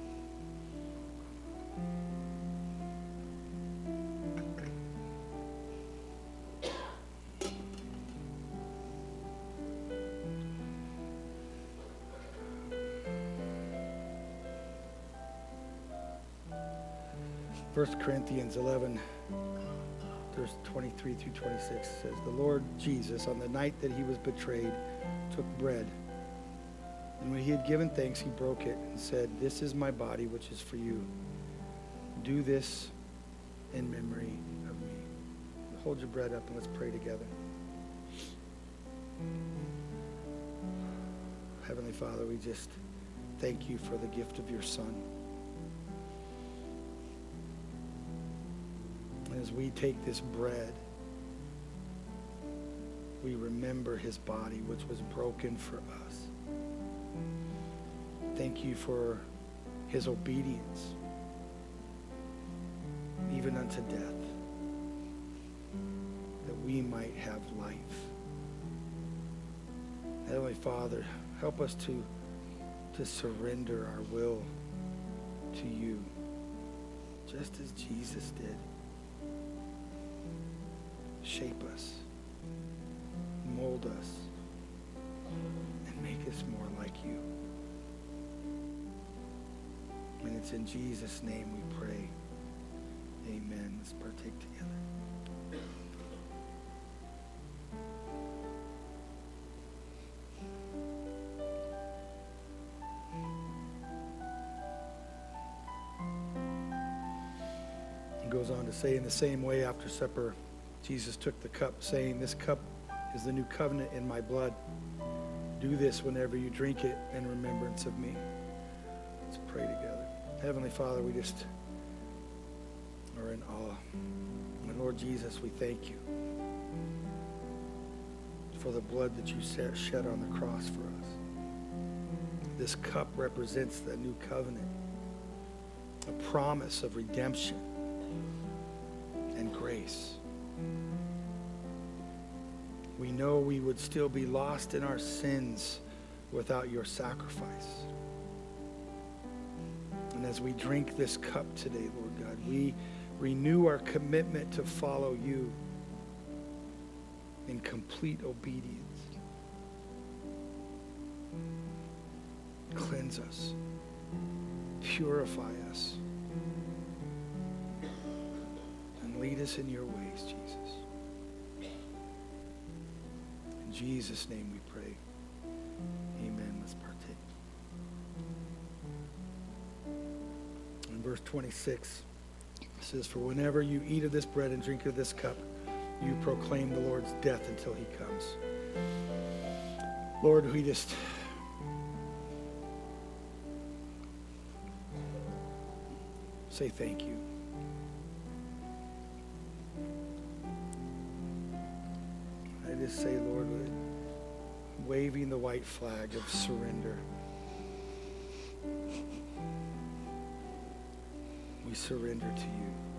Speaker 1: First Corinthians 11, verse 23 through 26 says, the Lord Jesus, on the night that he was betrayed, took bread. And when he had given thanks, he broke it and said, this is my body, which is for you. Do this in memory of me. Hold your bread up and let's pray together. Heavenly Father, we just thank you for the gift of your Son. As we take this bread, we remember his body, which was broken for us. Thank you for his obedience, even unto death, that we might have life. Heavenly Father, help us to surrender our will to you, just as Jesus did. Shape us, mold us, and make us more like you. And it's in Jesus' name we pray. Amen. Let's partake together. He goes on to say, in the same way, after supper, Jesus took the cup, saying, this cup is the new covenant in my blood. Do this whenever you drink it in remembrance of me. Let's pray together. Heavenly Father, we just are in awe. And Lord Jesus, we thank you for the blood that you shed on the cross for us. This cup represents the new covenant, a promise of redemption and grace. We know we would still be lost in our sins without your sacrifice. And as we drink this cup today, Lord God, we renew our commitment to follow you in complete obedience. Cleanse us, purify us, and lead us in your ways, Jesus. In Jesus' name we pray. Amen. Let's partake. In verse 26, it says, for whenever you eat of this bread and drink of this cup, you proclaim the Lord's death until he comes. Lord, we just say thank you. I just say, Lord, waving the white flag of surrender. We surrender to you.